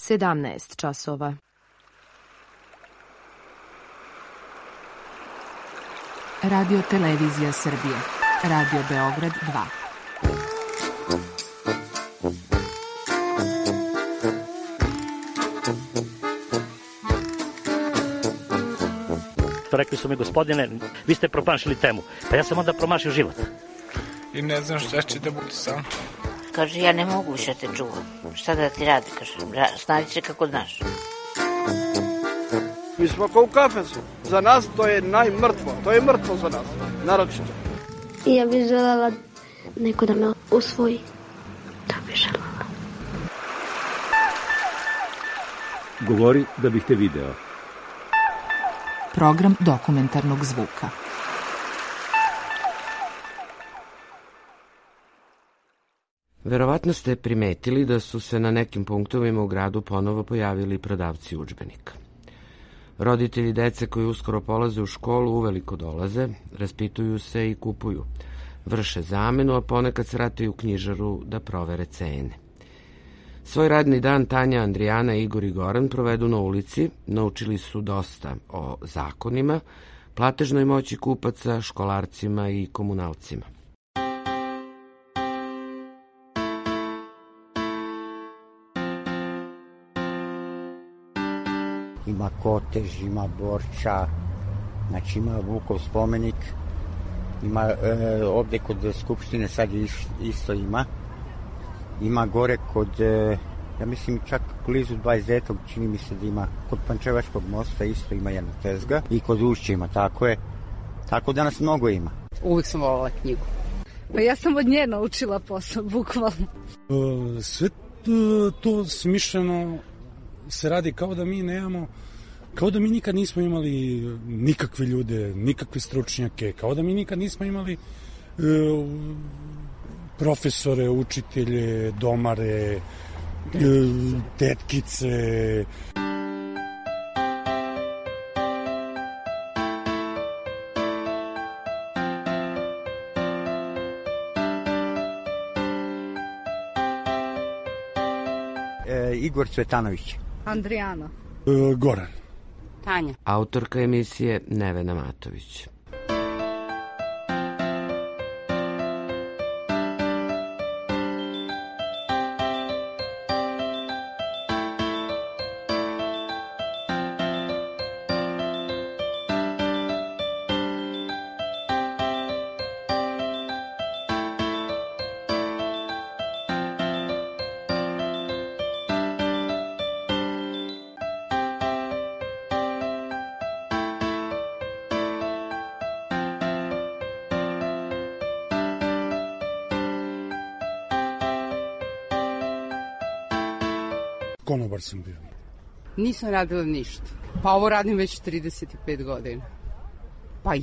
17 časova. Radio Televizija Srbije. Radio Beograd 2. Rekli su mi, gospodine, vi ste promašili temu. Pa ja sam onda promašio život. I ne znam šta će da bude sam. Kaže, ja ne mogu više te čuvam. Šta da ti radi? Kaže, snađi se kako znaš. Mi smo kao u kafesu. Za nas to je najmrtvo. To je mrtvo za nas. Naročito. Ja bih želela neko da me usvoji. Da bih želela. Govori da bih te video. Program dokumentarnog zvuka. Verovatno ste primetili da su se na nekim punktovima u gradu ponovo pojavili prodavci udžbenika. Roditelji dece koji uskoro polaze u školu uveliko dolaze, raspituju se i kupuju. Vrše zamenu, a ponekad se vrataju u knjižaru da provere cene. Svoj radni dan Tanja, Andrijana, Igor i Goran provedu na ulici, naučili su dosta o zakonima, platežnoj moći kupaca, školarcima i komunalcima. Ima Kotež, ima Borča, znači ima Vukov spomenik, ima ovde kod Skupštine sad isto ima gore kod, ja mislim čak blizu 29. čini mi se da ima, kod Pančevačkog mosta isto ima jedna tezga i kod Ušća ima, tako da nas mnogo ima. Uvijek sam volala knjigu. Pa ja sam od nje naučila posao, bukvalno. Sve to smišljeno se radi kao da mi nemamo, kao da mi nikad nismo imali nikakve ljude, nikakve stručnjake, kao da mi nikad nismo imali profesore, učitelje, domare, tetkice. Igor Cvetanović. Andrijana. Goran. Tanja. Autorka emisije Nevena Matović. Konobar sam bio. Nisam radila ništa. Pa ovo radim već 35 godina. Pa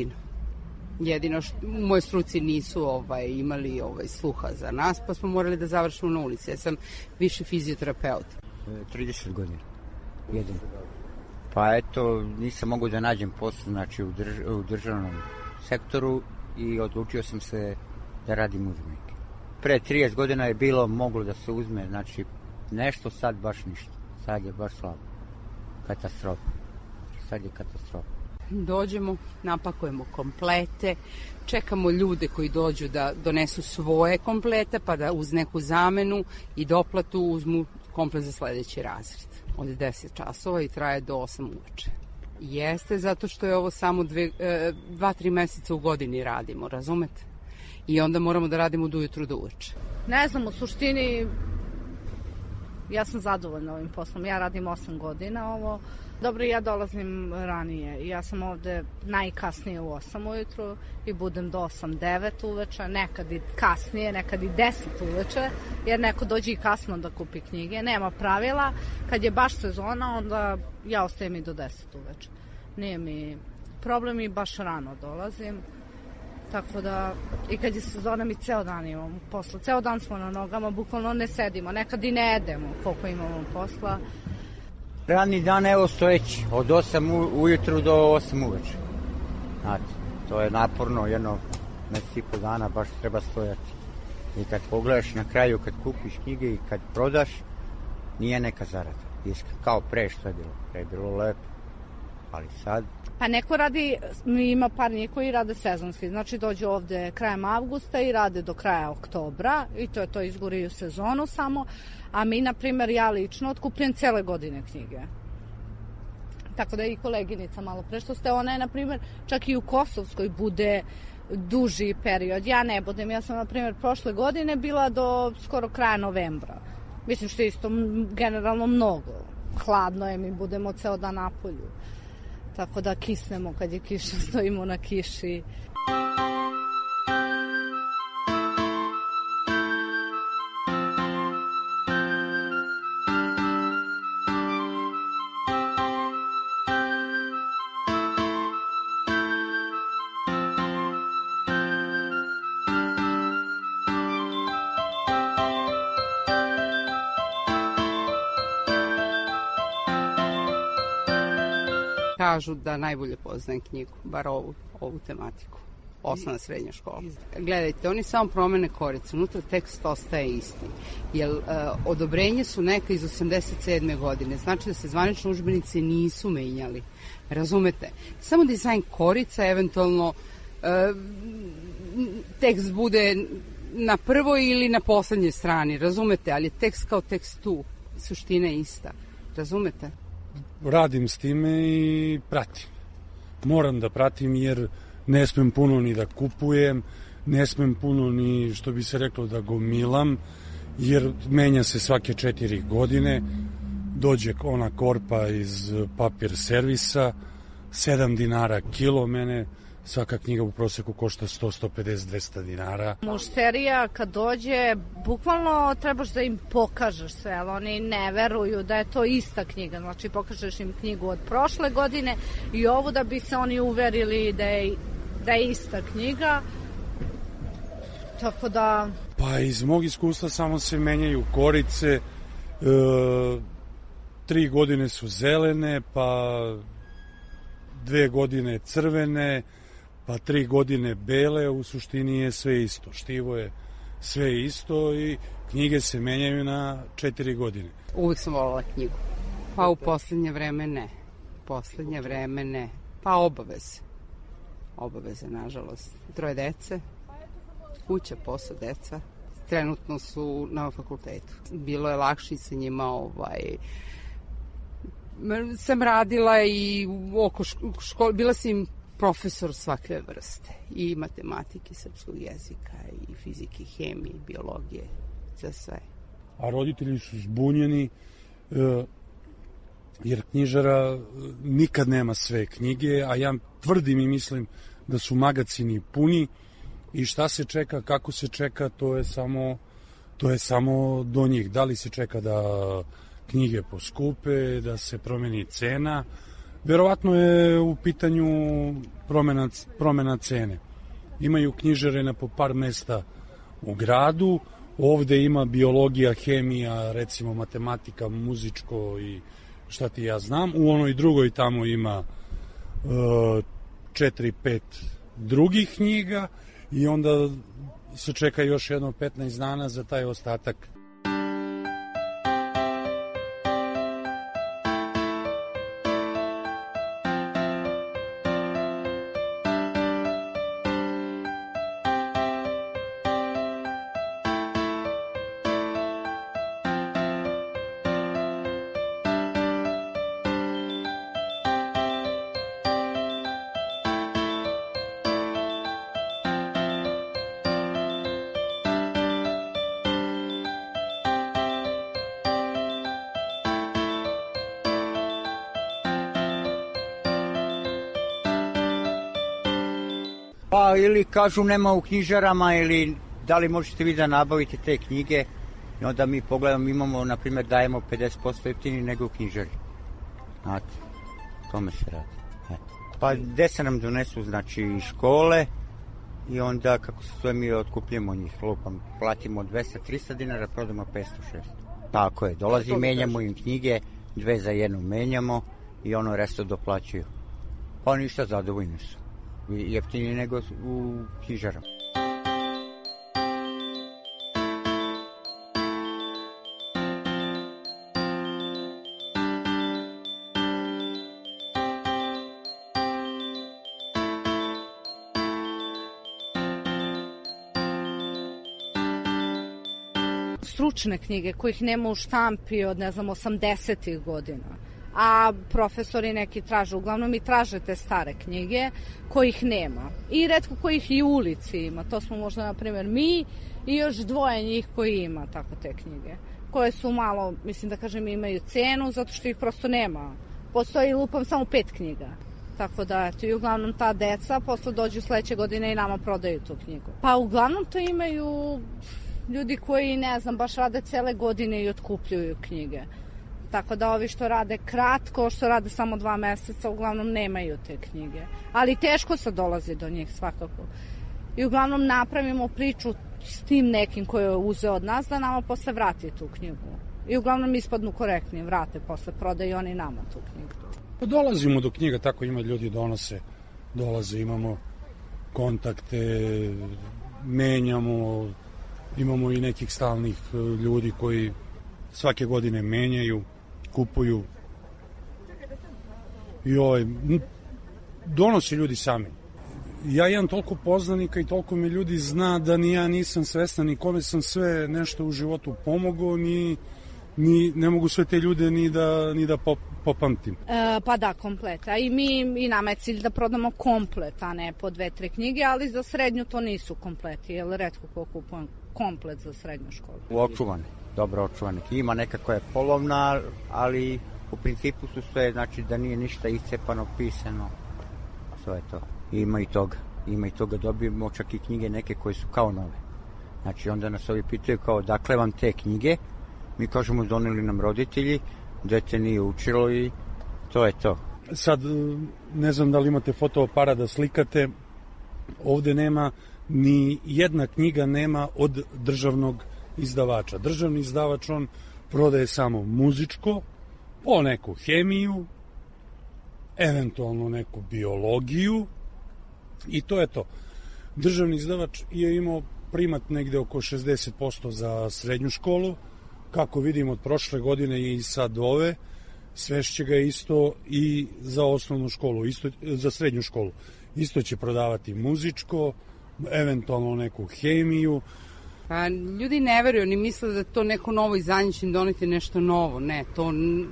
jedino što u mojoj struci nisu imali sluha za nas, pa smo morali da završimo na ulici. Ja sam više fizioterapeut. 30 godina. Jedino. Pa eto, nisam mogao da nađem posao, znači u državnom sektoru i odlučio sam se da radim udžbenike. Pre 30 godina je bilo moglo da se uzme, znači nešto, sad baš ništa. Sad je baš slabo. Katastrofa. Sad je katastrofa. Dođemo, napakujemo komplete, čekamo ljude koji dođu da donesu svoje komplete, pa da uz neku zamenu i doplatu uzmu komplet za sledeći razred. Od 10 časova i traje do 8 uveče. Jeste, zato što je ovo samo 2-3 meseca u godini radimo, razumete? I onda moramo da radimo od ujutru do uveče. Ne znam, u suštini ja sam zadovoljna ovim poslom. Ja radim 8 godina ovo. Dobro, ja dolazim ranije. Ja sam ovde najkasnije u 8 ujutru i budem do 8-9 uveče, nekad i kasnije, nekad i 10 uveče, jer neko dođe i kasno da kupi knjige. Nema pravila. Kad je baš sezona, onda ja ostajem i do 10 uveče. Nije mi problem i baš rano dolazim. Tako da, i kad je sezona, mi ceo dan imamo posla. Ceo dan smo na nogama, bukvalno ne sedimo. Nekad i ne jedemo koliko imamo posla. Radni dan, evo stojeći, od 8 ujutru do 8 uveče. Znate, to je naporno, jedno mesec i po dana baš treba stojati. I kad pogledaš na kraju, kad kupiš knjige i kad prodaš, nije neka zarada. Kao pre što je bilo. Pre je bilo lepo. Ali sad... Pa neko radi, ima par njih koji rade sezonski, znači dođu ovde krajem avgusta i rade do kraja oktobra i to izguriju sezonu samo, a mi, na primjer, ja lično otkupljujem cele godine knjige. Tako da i koleginica malo pre što ste, ona je, na primjer, čak i u Kosovskoj bude duži period. Ja ne budem, ja sam, na primjer, prošle godine bila do skoro kraja novembra. Mislim što je isto generalno mnogo. Hladno je, mi budemo ceo dan na polju. Tako da kisnemo kad je kiša, stojimo na kiši. Kažu da najbolje poznajem knjigu, bar ovu tematiku. Osnovna srednja škola. Gledajte, oni samo promene koricu, unutra tekst ostaje isti. Jer odobrenje su neka iz 87. godine, znači da se zvanični udžbenici nisu menjali. Razumete? Samo dizajn korica, eventualno tekst bude na prvoj ili na poslednjoj strani, razumete? Ali je tekst kao tekst tu, suština je ista. Razumete? Radim s time i pratim. Moram da pratim jer ne smem puno ni da kupujem, ne smem puno ni, što bi se reklo, da gomilam, jer menja se svake 4 godine, dođe ona korpa iz papir servisa, 7 dinara kilo, mene svaka knjiga u proseku košta 100, 150, 200 dinara. Mušterija kad dođe, bukvalno trebaš da im pokažeš sve, ali oni ne veruju da je to ista knjiga. Znači pokažeš im knjigu od prošle godine i ovu da bi se oni uverili da je ista knjiga. Tako da... Pa iz mog iskustva samo se menjaju korice, 3 godine su zelene, pa 2 godine crvene, pa 3 godine bele, u suštini je sve isto. Štivo je sve isto i knjige se menjaju na 4 godine. Uvijek sam volala knjigu. Pa u poslednje vreme ne. Poslednje vreme ne. Pa obaveze. Obaveze, nažalost. 3 dece, kuća, posao, deca. Trenutno su na fakultetu. Bilo je lakše sa njima, sam radila i oko škole, bila sam profesor svake vrste, i matematike, srpskog jezika, i fizike, hemije, biologije, za sve. A roditelji su zbunjeni jer knjižara nikad nema sve knjige, a ja tvrdim i mislim da su magacini puni i šta se čeka, kako se čeka, to je samo do njih. Da li se čeka da knjige poskupe, da se promeni cena. Verovatno je u pitanju promena cene. Imaju knjižare na po par mesta u gradu, ovde ima biologija, hemija, recimo matematika, muzičko i šta ti ja znam. U onoj drugoj tamo ima 4-5 drugih knjiga i onda se čeka još jedno 15 dana za taj ostatak. Pa ili kažu nema u knjižarama ili da li možete vi da nabavite te knjige i onda mi pogledamo, imamo, na primjer, dajemo 50% jeftini nego u knjižari. Znate, tome se radi. Pa gde se nam donesu, znači, iz škole i onda kako se sve mi otkupljamo njih, lupam, platimo 200-300 dinara, prodamo 500-600. Tako je, dolazi, menjamo im knjige, 2 za 1 menjamo i ono resto doplaćuju. Pa ništa, zadovoljni su. Jeftinije nego u knjižarama. stručne knjige kojih nema u štampi od, 80-ih godina. A profesori neki traže, uglavnom i traže te stare knjige kojih nema. I retko kojih i u ulici ima. To smo možda, na primjer, mi i još dvoje njih koji ima tako te knjige. Koje su malo, mislim da kažem, imaju cenu zato što ih prosto nema. Postoji, lupam, samo 5 knjiga. Tako da, eto, i uglavnom ta deca posle dođu sledeće godine i nama prodaju tu knjigu. Pa uglavnom to imaju ljudi koji, baš rade cele godine i otkupljuju knjige. Tako da ovi što rade kratko, što rade samo 2 meseca, uglavnom nemaju te knjige. Ali teško se dolazi do njih svakako. I uglavnom napravimo priču s tim nekim koji je uzeo od nas da nama posle vrati tu knjigu. I uglavnom ispadnu korektni, vrate posle, prodaju oni nama tu knjigu. Pa dolazimo do knjiga, tako ima ljudi dolaze, imamo kontakte, menjamo, imamo i nekih stalnih ljudi koji svake godine menjaju, kupuju i donose ljudi sami. Ja imam toliko poznanika i toliko mi ljudi zna da ni ja nisam svestan ni kome sam sve nešto u životu pomogao, ni ne mogu sve te ljude ni da popamtim. Pa da, komplet. A i nama je cilj da prodamo komplet, a ne po 2-3 knjige, ali za srednju to nisu kompleti, jer retko ko kupujem komplet za srednju školu. Očuvane, dobro očuvane. Ima neka koja je polovna, ali u principu su sve, znači da nije ništa iscepano, pisano. To je to. Ima i toga dobijemo čak i knjige neke koje su kao nove. Znači onda nas ovi pitaju kao dakle vam te knjige, mi kažemo doneli nam roditelji, dete nije učilo i to je to. Sad, ne znam da li imate fotoaparat da slikate, ovde nema, ni jedna knjiga nema od državnog izdavača. Državni izdavač, on prodaje samo muzičko, po neku hemiju, eventualno neku biologiju i to je to. Državni izdavač je imao primat negde oko 60% za srednju školu, kako vidimo od prošle godine i sad ove, svešće ga isto i za osnovnu školu, isto za srednju školu. Isto će prodavati muzičko, eventualno neku hemiju. Pa ljudi ne veruju, ni misle da to neko novo izdanje će im doneti nešto novo. Ne, to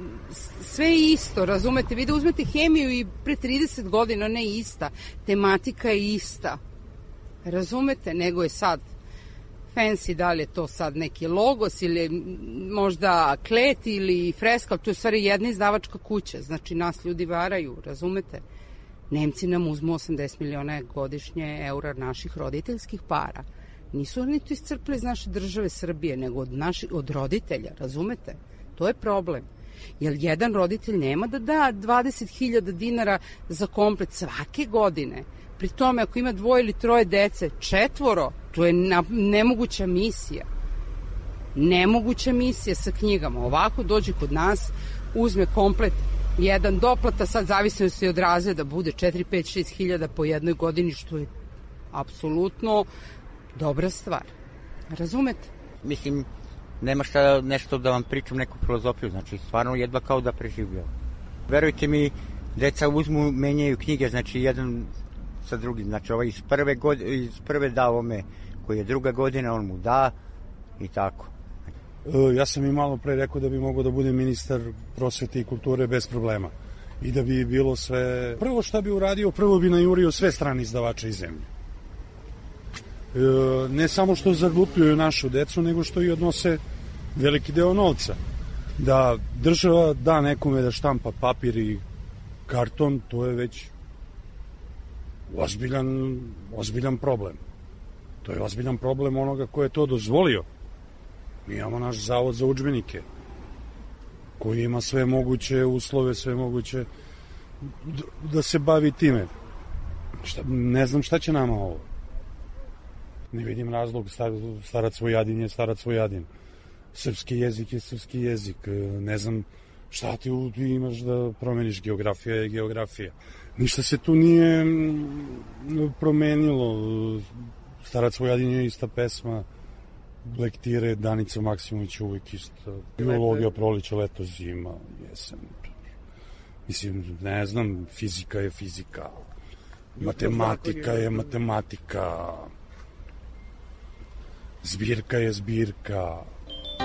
sve je isto, razumete? Vi da uzmete hemiju i pre 30 godina, ne ista. Tematika je ista. Razumete? Nego je sad fancy, da li je to sad neki logos ili možda klet ili freska, to je stvari jedna izdavačka kuća, znači nas ljudi varaju, razumete? Nemci nam uzmu 80 miliona godišnje eura naših roditeljskih para. Nisu oni to iscrpili iz naše države Srbije, nego od roditelja, razumete? To je problem. Jer jedan roditelj nema da da 20.000 dinara za komplet svake godine. Pri tome, ako ima 2 ili 3 dece, 4, to je nemoguća misija. Nemoguća misija sa knjigama. Ovako dođe kod nas, uzme komplet, jedan doplata, sad zavisno se od razreda, bude 4, 5, 6 hiljada po jednoj godini, što je apsolutno dobra stvar. Razumete? Mislim, nema šta nešto da vam pričam neku filozofiju, znači stvarno jedva kao da preživljava. Verujte mi, deca uzmu, menjaju knjige, znači jedan sa drugim, znači ovaj iz prve da ovome koji je druga godina, on mu da i tako. Ja sam i malo pre rekao da bi mogao da bude ministar prosvete i kulture bez problema i da bi bilo sve... Prvo šta bi uradio, prvo bi najurio sve strane izdavače iz zemlje. Ne samo što zaglupljuju našu decu, nego što i odnose veliki deo novca. Da država da nekome da štampa papir i karton, to je već ozbiljan problem. To je ozbiljan problem onoga ko je to dozvolio. Mi imamo naš zavod za udžbenike, koji ima sve moguće uslove, sve moguće da se bavi time. Ne znam šta će nama ovo. Ne vidim razlog, starac Vojadin je starac Vojadin. Srpski jezik je srpski jezik. Ne znam šta ti imaš da promeniš, geografija je geografija. Ništa se tu nije promenilo. Starac Vojadin je ista pesma, lektire Danica Maksimović uvijek isto. Biologija, proleće, leto, zima, jesen. Mislim, ne znam, fizika je fizika. Matematika je matematika. Zbirka je zbirka.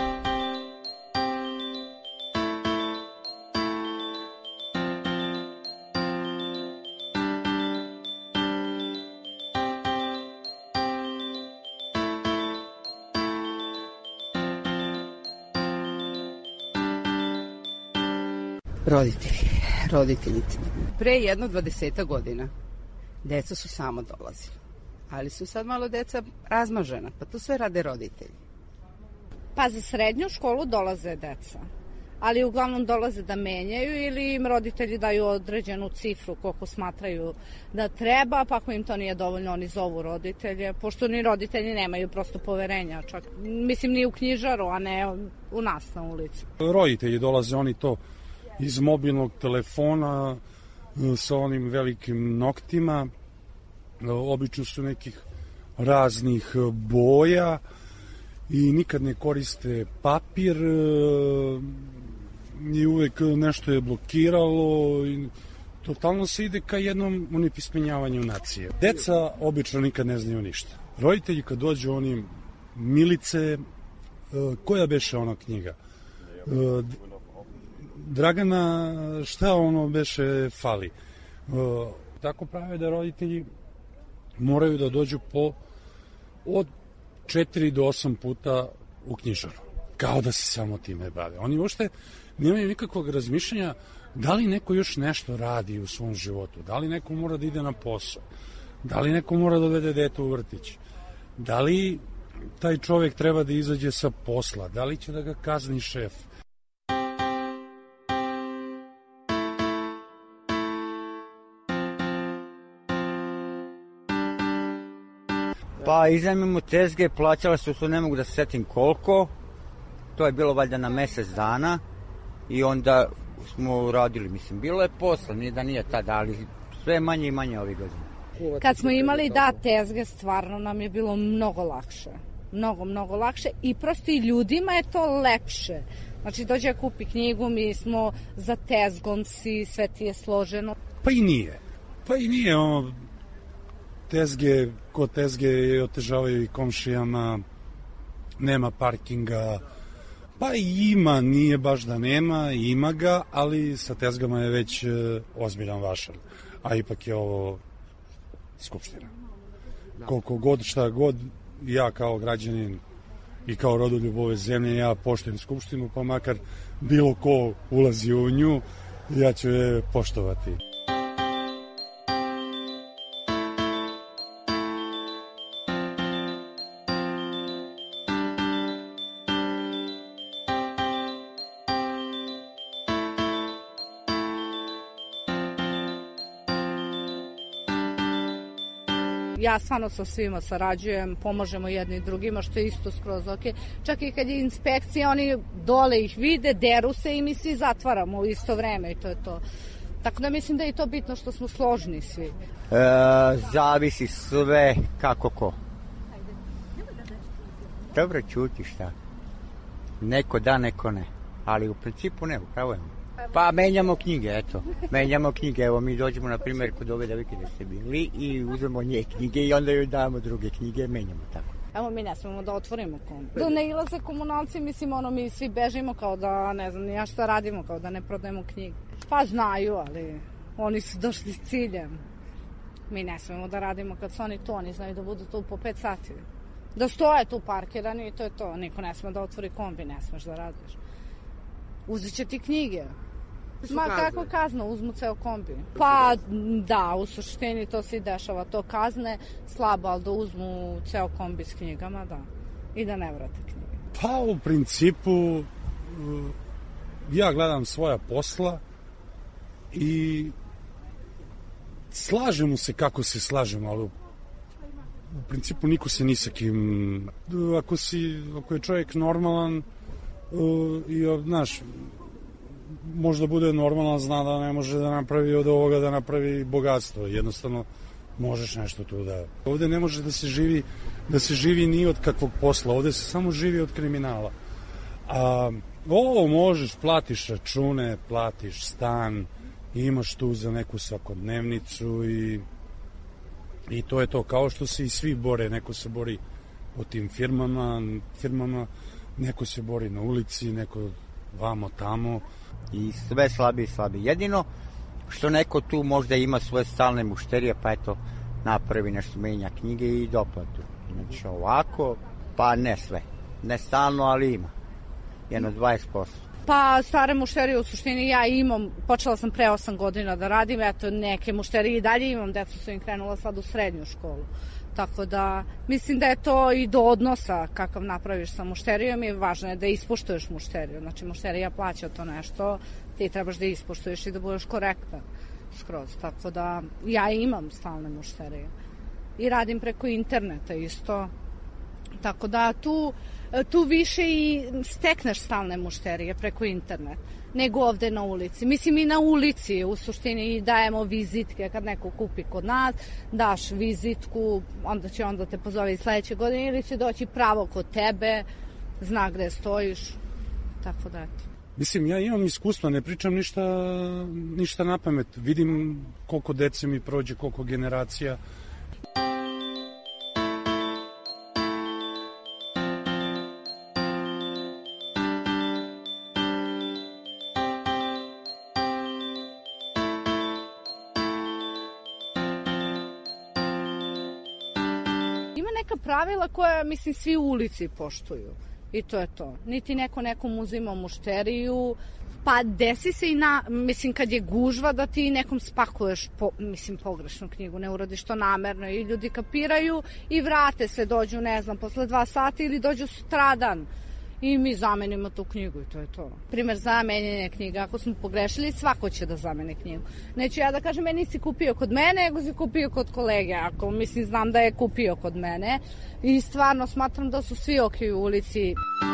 Roditelji. Pre jedno 20 godina deca su samo dolazila, ali su sad malo deca razmažena, pa to sve rade roditelji. Pa za srednju školu dolaze deca, ali uglavnom dolaze da menjaju ili im roditelji daju određenu cifru koliko smatraju da treba, pa ako im to nije dovoljno oni zovu roditelje, pošto ni roditelji nemaju prosto poverenja, čak mislim ni u knjižaru, a ne u nas na ulici. Roditelji dolaze, oni to iz mobilnog telefona sa onim velikim noktima, obično su nekih raznih boja i nikad ne koriste papir i uvek nešto je blokiralo i totalno se ide ka jednom unipismenjavanju nacije. Deca obično nikad ne znaju ništa. Roditelji kad dođu oni Milice, koja beše ona knjiga? Dragana, šta ono beše fali? Tako prave da roditelji moraju da dođu od 4 do 8 puta u knjižaru. Kao da se samo time bave. Oni uopšte nemaju nikakvog razmišljanja da li neko još nešto radi u svom životu, da li neko mora da ide na posao, da li neko mora da dovede dete u vrtić, da li taj čovek treba da izađe sa posla, da li će da ga kazni šef. Pa iznajmimo tezge, plaćala su, to ne mogu da se setim koliko, to je bilo valjda na mesec dana i onda smo radili, mislim, bilo je posla, nije da nije tada, ali sve manje i manje ovih godina. Kad smo imali tezge, stvarno nam je bilo mnogo lakše, mnogo lakše i prosto i ljudima je to lepše. Znači dođe kupi knjigu, mi smo za tezgom si, sve ti je složeno. Pa i nije ono, kod tezge otežavaju i komšijama, nema parkinga, pa ima, nije baš da nema, ima ga, ali sa tezgama je već ozbiljan vašar, a ipak je ovo Skupština. Koliko god, šta god, ja kao građanin i kao rodoljub ove zemlje, ja poštujem Skupštinu, pa makar bilo ko ulazi u nju, ja ću je poštovati. Ja stvarno sa svima sarađujem, pomažemo jedni drugima, što je isto skroz ok. Čak i kad je inspekcija, oni dole ih vide, deru se i mi svi zatvaramo u isto vreme i to je to. Tako da mislim da je to bitno što smo složni svi. Zavisi sve kako ko. Dobro, čuti šta. Neko da, neko ne. Ali u principu ne, upravo je. Pa menjamo knjige, eto. Menjamo knjige, evo mi dođemo na primjer kod ove devojke da ste bili i uzmemo nje knjige i onda joj damo druge knjige, menjamo tako. Evo mi ne smemo da otvorimo kombi. Da ne ilaze komunalci, mislim mi svi bežimo kao da ne znam nija šta radimo, kao da ne prodajemo knjige. Pa znaju, ali oni su došli s ciljem. Mi ne smemo da radimo kad su oni tu, oni znaju da budu tu po 5 sati. Da stoje tu parkirani i to je to. Niko ne sme da otvori kombi, ne smeš da radiš. Uzet će ti knjige. Ma kako kazna, uzmu ceo kombi. Pa da, u suštini to se i dešava, to kazne slabo, ali da uzmu ceo kombi s knjigama, da. I da ne vrate knjige. Pa u principu ja gledam svoja posla i slažemo se kako se slažemo, ali u principu niko se ni sa kim. Ako je čovjek normalan i znaš, možda bude normalan, zna da ne može da napravi od ovoga da napravi bogatstvo. Jednostavno možeš nešto tu da... Ovde ne može da se živi ni od kakvog posla, ovde se samo živi od kriminala. Ovo možeš, platiš račune, platiš stan, imaš tu za neku svakodnevnicu i to je to. Kao što se i svi bore, neko se bori o tim firmama, neko se bori na ulici, neko vamo tamo. I sve slabije i slabije. Jedino što neko tu možda ima svoje stalne mušterije, pa eto napravi nešto, menja knjige i doplatu. Znači ovako, pa ne sve. Ne stalno, ali ima. Jedno 20%. Pa stare mušterije u suštini ja imam, počela sam pre 8 godina da radim, eto neke mušterije i dalje imam, deca su im krenula sad u srednju školu. Tako da mislim da je to i do odnosa kakav napraviš sa mušterijom i važno je da ispoštuješ mušteriju. Znači mušterija plaća to nešto, ti trebaš da ispoštuješ i da budeš korektan skroz. Tako da ja imam stalne mušterije i radim preko interneta isto. Tako da tu više i stekneš stalne mušterije preko interneta nego ovde na ulici. Mislim i na ulici u suštini dajemo vizitke kad neko kupi kod nas, daš vizitku, onda te pozove i sledeće godine ili će doći pravo kod tebe, zna gde stojiš, tako da eto. Mislim, ja imam iskustva, ne pričam ništa na pamet. Vidim koliko dece mi prođe, koliko generacija. Pravila koja, mislim, svi u ulici poštuju. I to je to. Niti neko nekom uzima mušteriju, pa desi se i mislim, kad je gužva da ti nekom spakuješ, pogrešnu knjigu, ne uradiš to namerno i ljudi kapiraju i vrate se, dođu, ne znam, posle 2 sata ili dođu sutradan i mi zamenimo tu knjigu i to je to. Primer zamenjenja knjiga, ako smo pogrešili, svako će da zamene knjigu. Neću ja da kažem, nisi kupio kod mene, nego si kupio kod kolege, ako znam da je kupio kod mene i stvarno smatram da su svi okej u ulici.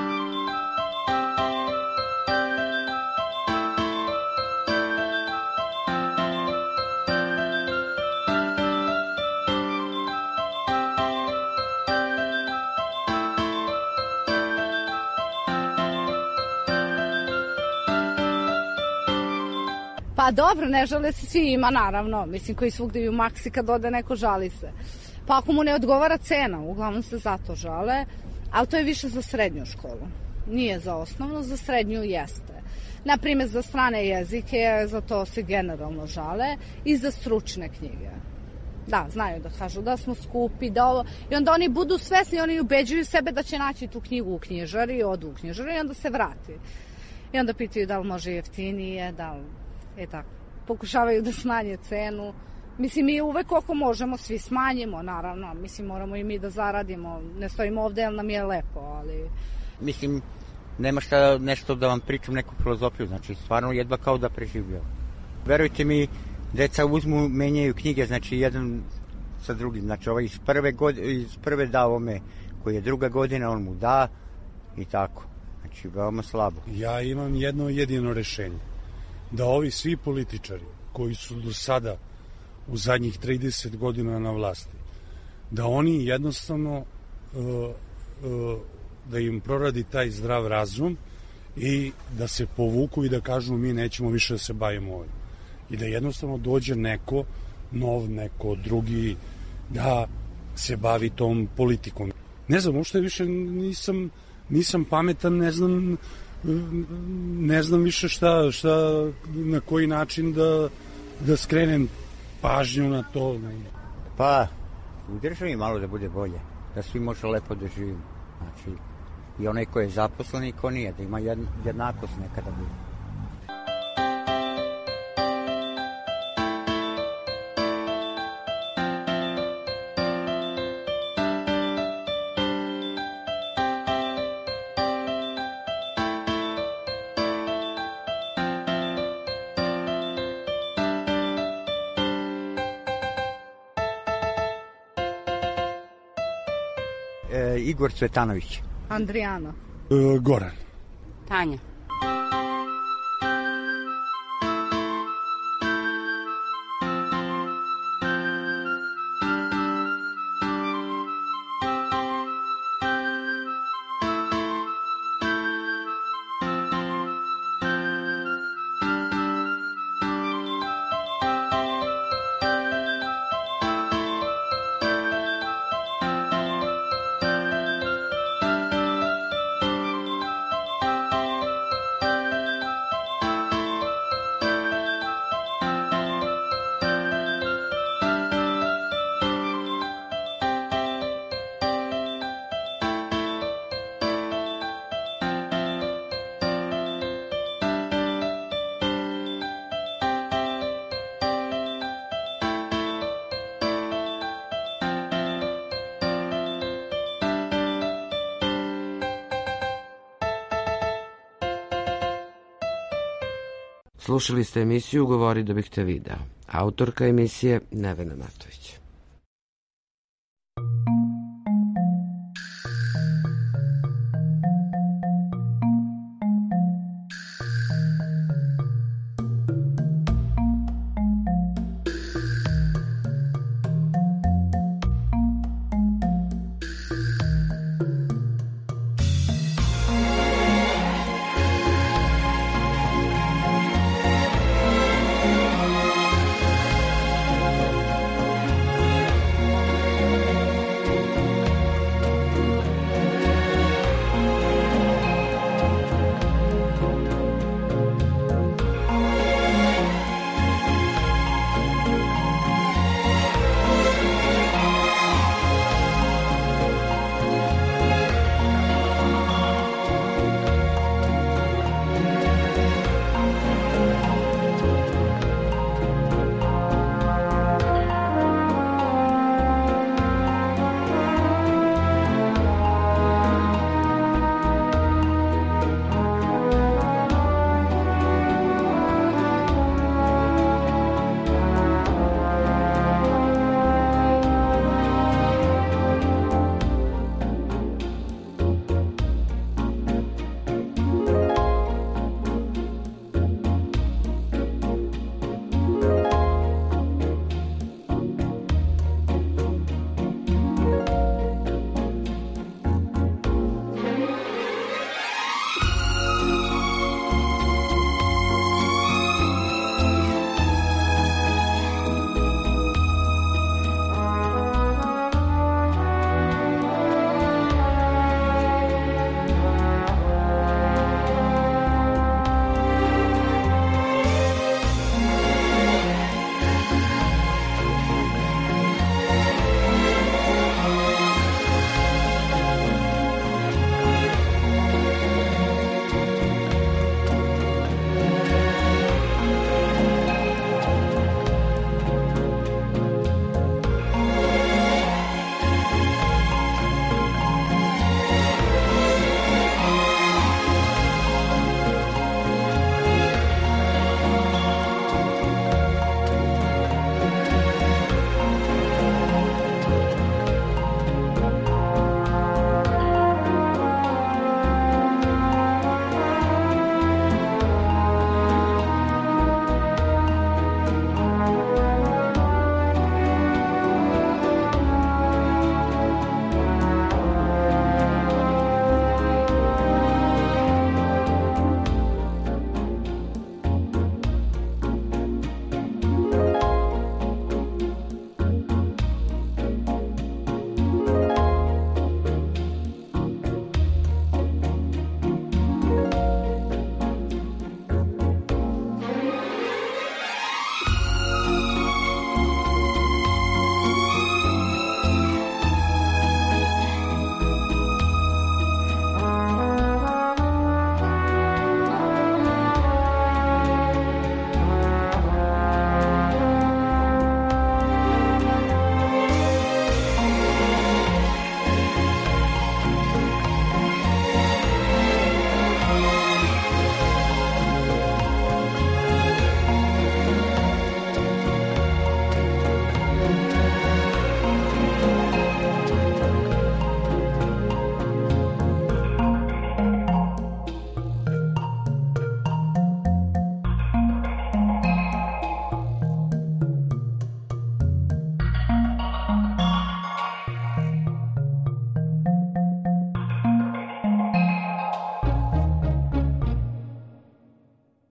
Pa dobro, ne žale se svi, ima naravno, mislim koji svugde i u Maksi kad ode neko žali se. Pa ako mu ne odgovara cena, uglavnom se zato žale, ali to je više za srednju školu. Nije za osnovnu, za srednju jeste. Naprimjer, za strane jezike, za to se generalno žale i za stručne knjige. Da, znaju da kažu da smo skupi, da ovo, i onda oni budu svesni, oni ubeđuju sebe da će naći tu knjigu u knjižari, odu u knjižaru i onda se vrati. I onda pitaju da li može jeftinije, da li... tako. Pokušavaju da smanje cenu. Mislim, mi uvek koliko možemo svi smanjimo, naravno. Mislim, moramo i mi da zaradimo. Ne stojimo ovde jer nam je lepo, ali... Mislim, nema šta nešto da vam pričam neku filozofiju. Znači, stvarno jedva kao da preživio. Verujte mi, deca uzmu, menjaju knjige, znači jedan sa drugim. Znači, ovaj iz prve da ovome koji je druga godina, on mu da i tako. Znači, veoma slabo. Ja imam jedno jedino rešenje. Da ovi svi političari koji su do sada u zadnjih 30 godina na vlasti, da oni jednostavno da im proradi taj zdrav razum i da se povuku i da kažu mi nećemo više da se bavimo ovim. I da jednostavno dođe neko nov, neko drugi da se bavi tom politikom. Ne znam, uopšte više nisam pametan, ne znam više šta na koji način da skrenem pažnju na to. Pa, u državi malo da bude bolje, da svi može lepo da živimo. Znači, i onaj ko je zaposlen i ko nije, da ima jednakost nekada bude. Igor Cvetanović. Andrijana. Goran. Tanja. Slušali ste emisiju Govori da bih te video. Autorka emisije Nevena Matović.